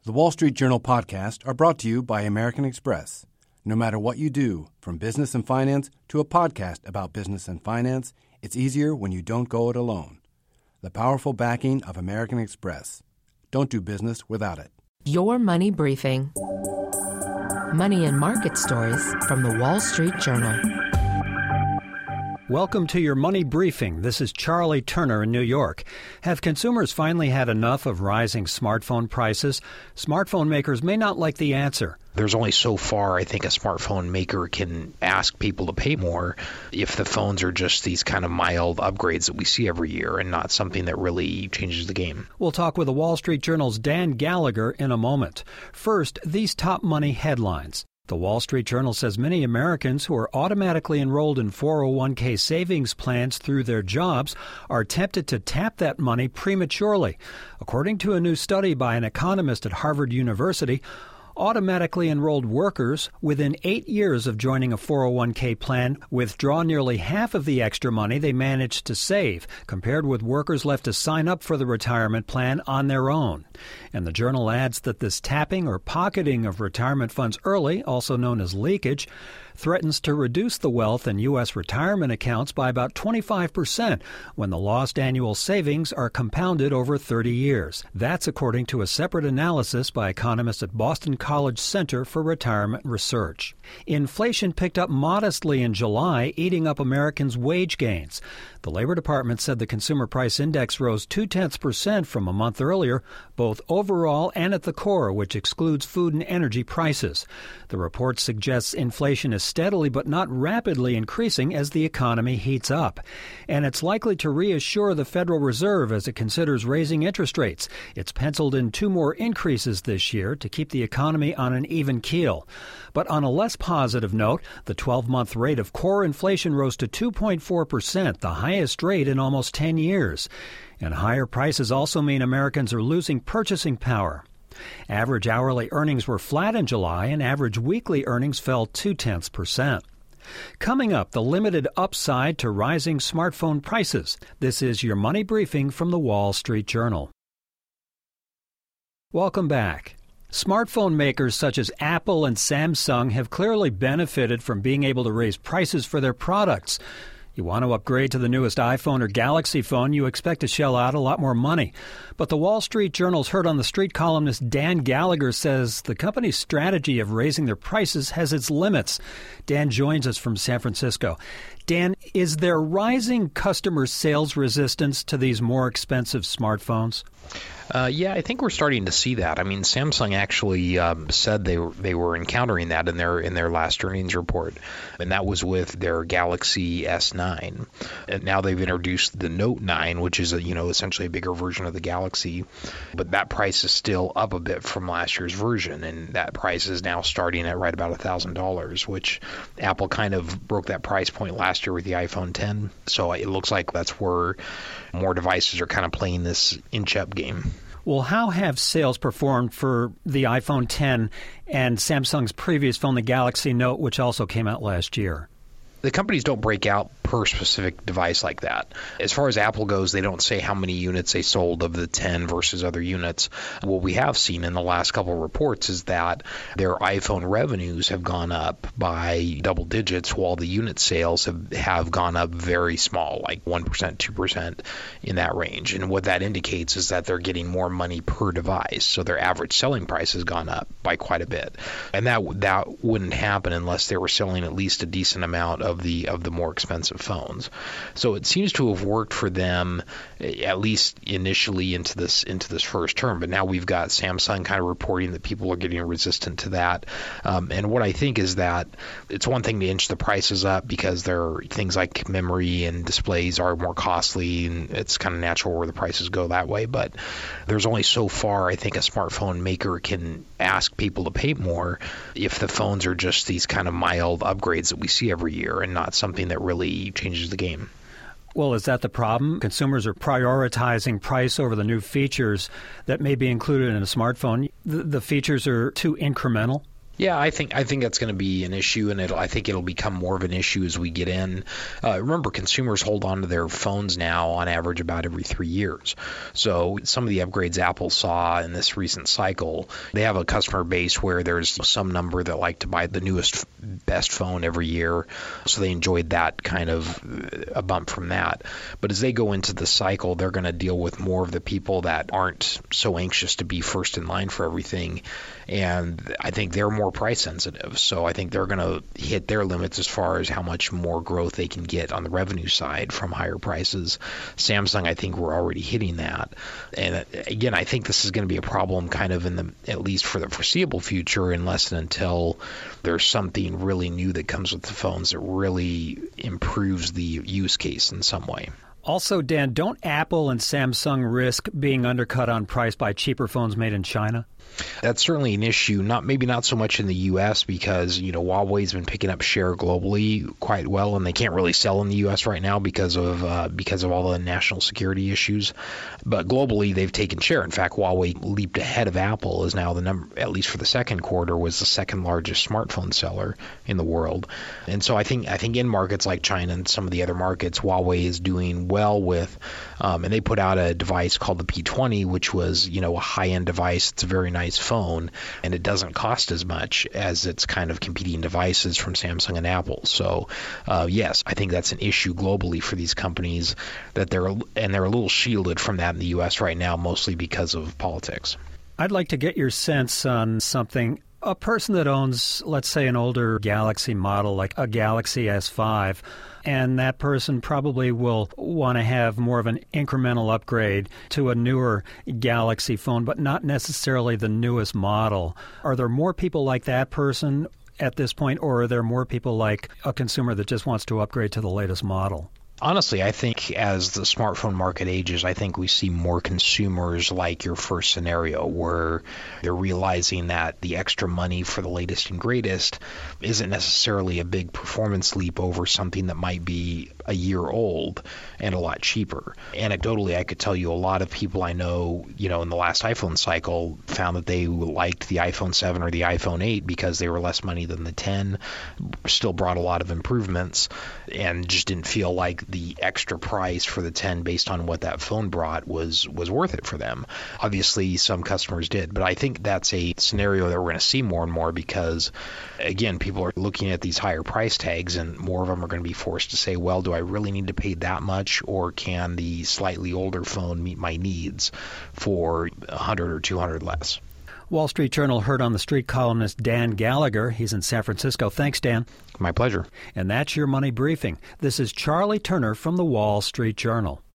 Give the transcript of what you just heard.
The Wall Street Journal podcasts are brought to you by American Express. No matter what you do, from business and finance to a podcast about business and finance, it's easier when you don't go it alone. The powerful backing of American Express. Don't do business without it. Your Money Briefing. Money and market stories from the Wall Street Journal. Welcome to your Money Briefing. This is Charlie Turner in New York. Have consumers finally had enough of rising smartphone prices? Smartphone makers may not like the answer. There's only so far I think a smartphone maker can ask people to pay more if the phones are just these kind of mild upgrades that we see every year and not something that really changes the game. We'll talk with the Wall Street Journal's Dan Gallagher in a moment. First, these top money headlines. The Wall Street Journal says many Americans who are automatically enrolled in 401k savings plans through their jobs are tempted to tap that money prematurely. According to a new study by an economist at Harvard University, automatically enrolled workers within 8 years of joining a 401k plan withdraw nearly half of the extra money they managed to save, compared with workers left to sign up for the retirement plan on their own. And the journal adds that this tapping or pocketing of retirement funds early, also known as leakage, threatens to reduce the wealth in U.S. retirement accounts by about 25% when the lost annual savings are compounded over 30 years. That's according to a separate analysis by economists at Boston College Center for Retirement Research. Inflation picked up modestly in July, eating up Americans' wage gains. The Labor Department said the Consumer Price Index rose 0.2% from a month earlier, both overall and at the core, which excludes food and energy prices. The report suggests inflation is steadily but not rapidly increasing as the economy heats up. And it's likely to reassure the Federal Reserve as it considers raising interest rates. It's penciled in 2 more increases this year to keep the economy on an even keel. But on a less positive note, the 12-month rate of core inflation rose to 2.4%, the highest rate in almost 10 years. And higher prices also mean Americans are losing purchasing power. Average hourly earnings were flat in July, and average weekly earnings fell 0.2%. Coming up, the limited upside to rising smartphone prices. This is your Money Briefing from the Wall Street Journal. Welcome back. Smartphone makers such as Apple and Samsung have clearly benefited from being able to raise prices for their products. You want to upgrade to the newest iPhone or Galaxy phone, you expect to shell out a lot more money. But the Wall Street Journal's Heard on the Street columnist Dan Gallagher says the company's strategy of raising their prices has its limits. Dan joins us from San Francisco. Dan, is there rising customer sales resistance to these more expensive smartphones? Yeah, I think we're starting to see that. I mean, Samsung actually said they were encountering that in their last earnings report, and that was with their Galaxy S9. And now they've introduced the Note 9, which is essentially a bigger version of the Galaxy, but that price is still up a bit from last year's version, and that price is now starting at right about $1,000, which Apple kind of broke that price point last year with the iPhone 10. So it looks like that's where more devices are kind of playing this inch-up game. Well, how have sales performed for the iPhone 10 and Samsung's previous phone, the Galaxy Note, which also came out last year? The companies don't break out per specific device like that. As far as Apple goes, they don't say how many units they sold of the 10 versus other units. What we have seen in the last couple of reports is that their iPhone revenues have gone up by double digits while the unit sales have gone up very small, like 1%, 2% in that range. And what that indicates is that they're getting more money per device. So their average selling price has gone up by quite a bit. And that wouldn't happen unless they were selling at least a decent amount of the more expensive phones. So it seems to have worked for them, at least initially into this first term. But now we've got Samsung kind of reporting that people are getting resistant to that. And what I think is that it's one thing to inch the prices up because there are things like memory and displays are more costly, and it's kind of natural where the prices go that way. But there's only so far I think a smartphone maker can ask people to pay more if the phones are just these kind of mild upgrades that we see every year and not something that really changes the game. Well, is that the problem? Consumers are prioritizing price over the new features that may be included in a smartphone. The features are too incremental? Yeah, I think that's going to be an issue, and I think it'll become more of an issue as we get in. Remember, consumers hold on to their phones now on average about every 3 years. So some of the upgrades Apple saw in this recent cycle, they have a customer base where there's some number that like to buy the newest, best phone every year. So they enjoyed that kind of a bump from that. But as they go into the cycle, they're going to deal with more of the people that aren't so anxious to be first in line for everything. And I think they're more price sensitive. So I think they're going to hit their limits as far as how much more growth they can get on the revenue side from higher prices. Samsung, I think we're already hitting that. And again, I think this is going to be a problem kind of at least for the foreseeable future, unless and until there's something really new that comes with the phones that really improves the use case in some way. Also, Dan, don't Apple and Samsung risk being undercut on price by cheaper phones made in China? That's certainly an issue, maybe not so much in the U.S. because, Huawei's been picking up share globally quite well, and they can't really sell in the U.S. right now because of all the national security issues. But globally, they've taken share. In fact, Huawei leaped ahead of Apple, is now the number, at least for the second quarter, was the second largest smartphone seller in the world. And so I think in markets like China and some of the other markets, Huawei is doing well with, and they put out a device called the P20, which was, a high-end device. It's a very nice phone, and it doesn't cost as much as its kind of competing devices from Samsung and Apple. So yes, I think that's an issue globally for these companies, that they're a little shielded from that in the U.S. right now, mostly because of politics. I'd like to get your sense on something. A person that owns, let's say, an older Galaxy model, like a Galaxy S5, and that person probably will want to have more of an incremental upgrade to a newer Galaxy phone, but not necessarily the newest model. Are there more people like that person at this point, or are there more people like a consumer that just wants to upgrade to the latest model? Honestly, I think as the smartphone market ages, I think we see more consumers like your first scenario, where they're realizing that the extra money for the latest and greatest isn't necessarily a big performance leap over something that might be a year old and a lot cheaper. Anecdotally, I could tell you a lot of people I know, in the last iPhone cycle found that they liked the iPhone 7 or the iPhone 8 because they were less money than the 10, still brought a lot of improvements, and just didn't feel like the extra price for the 10 based on what that phone brought was worth it for them. Obviously, some customers did, but I think that's a scenario that we're going to see more and more because, again, people are looking at these higher price tags, and more of them are going to be forced to say, well, do I really need to pay that much, or can the slightly older phone meet my needs for $100 or $200 less? Wall Street Journal Heard on the Street columnist Dan Gallagher. He's in San Francisco. Thanks, Dan. My pleasure. And that's your Money Briefing. This is Charlie Turner from the Wall Street Journal.